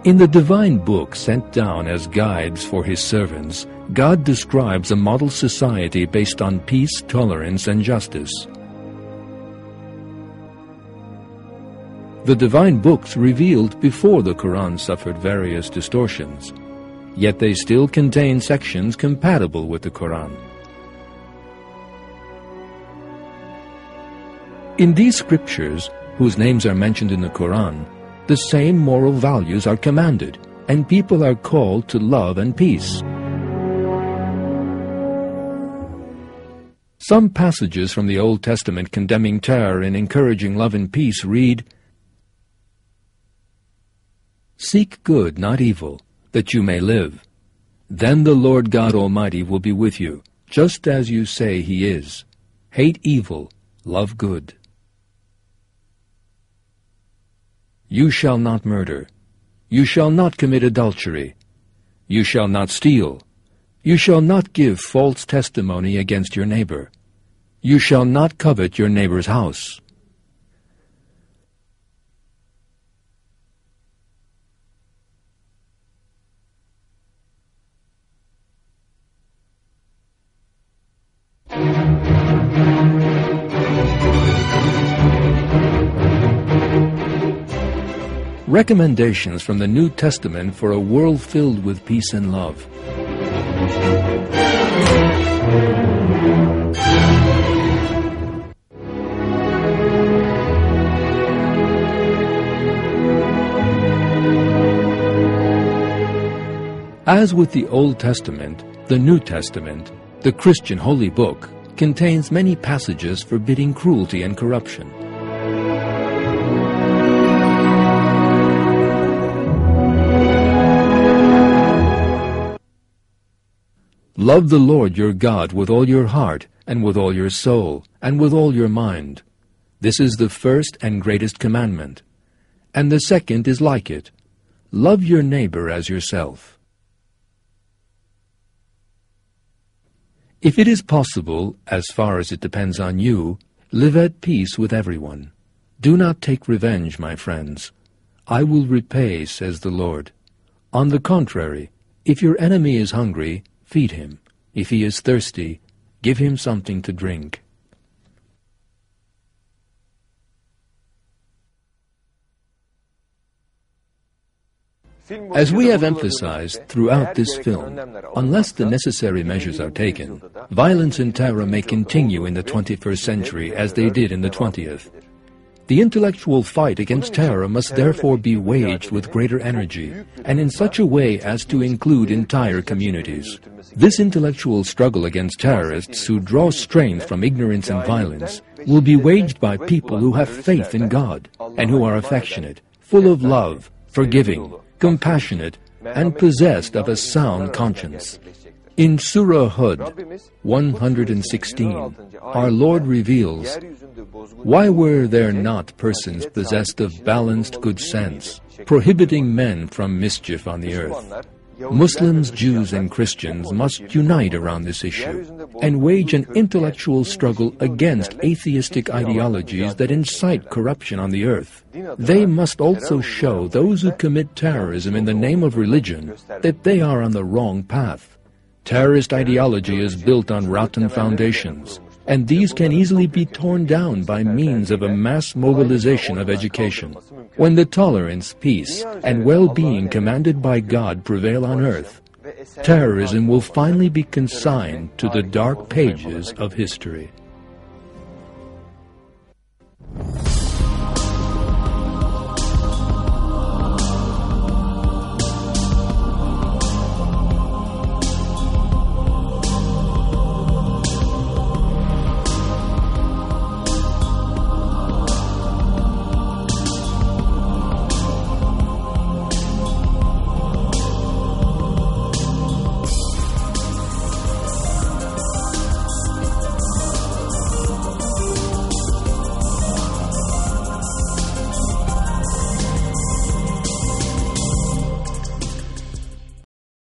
In the divine book sent down as guides for His servants, God describes a model society based on peace, tolerance, and justice. The divine books revealed before the Quran suffered various distortions, yet they still contain sections compatible with the Quran. In these scriptures, whose names are mentioned in the Quran, the same moral values are commanded, and people are called to love and peace. Some passages from the Old Testament condemning terror and encouraging love and peace read, "Seek good, not evil, that you may live. Then the Lord God Almighty will be with you, just as you say He is. Hate evil, love good. You shall not murder. You shall not commit adultery. You shall not steal. You shall not give false testimony against your neighbor. You shall not covet your neighbor's house." Recommendations from the New Testament for a world filled with peace and love. As with the Old Testament, the New Testament, the Christian Holy Book, contains many passages forbidding cruelty and corruption. Love the Lord your God with all your heart, and with all your soul, and with all your mind. This is the first and greatest commandment. And the second is like it. Love your neighbor as yourself. If it is possible, as far as it depends on you, live at peace with everyone. Do not take revenge, my friends. I will repay, says the Lord. On the contrary, if your enemy is hungry, feed him. If he is thirsty, give him something to drink. As we have emphasized throughout this film, unless the necessary measures are taken, violence and terror may continue in the 21st century as they did in the 20th. The intellectual fight against terror must therefore be waged with greater energy, and in such a way as to include entire communities. This intellectual struggle against terrorists who draw strength from ignorance and violence will be waged by people who have faith in God, and who are affectionate, full of love, forgiving, compassionate, and possessed of a sound conscience. In Surah Hud 116, our Lord reveals, "Why were there not persons possessed of balanced good sense, prohibiting men from mischief on the earth?" Muslims, Jews, and Christians must unite around this issue and wage an intellectual struggle against atheistic ideologies that incite corruption on the earth. They must also show those who commit terrorism in the name of religion that they are on the wrong path. Terrorist ideology is built on rotten foundations, and these can easily be torn down by means of a mass mobilization of education. When the tolerance, peace, and well-being commanded by God prevail on earth, terrorism will finally be consigned to the dark pages of history.